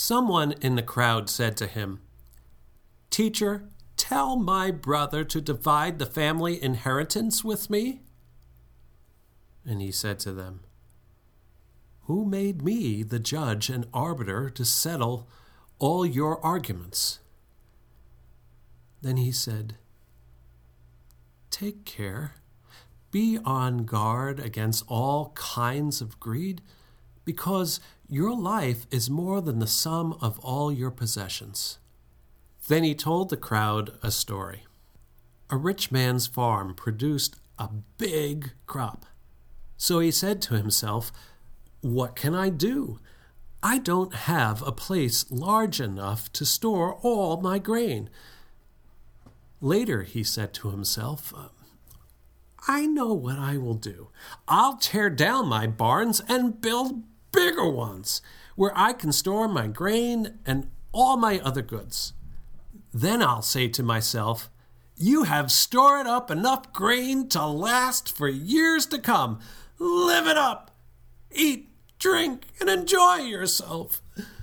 Someone in the crowd said to him, "Teacher, tell my brother to divide the family inheritance with me." And he said to them, "Who made me the judge and arbiter to settle all your arguments?" Then he said, "Take care. Be on guard against all kinds of greed, because your life is more than the sum of all your possessions." Then he told the crowd a story. A rich man's farm produced a big crop. So he said to himself, "What can I do? I don't have a place large enough to store all my grain." Later he said to himself, "I know what I will do. I'll tear down my barns and build bigger ones where I can store my grain and all my other goods. Then I'll say to myself, 'You have stored up enough grain to last for years to come. Live it up. Eat, drink, and enjoy yourself.'"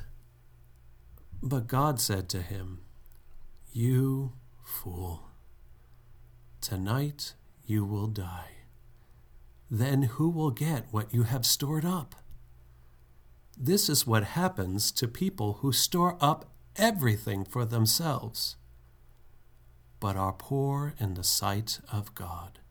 But God said to him, "You fool, tonight you will die. Then who will get what you have stored up?" This is what happens to people who store up everything for themselves, but are poor in the sight of God.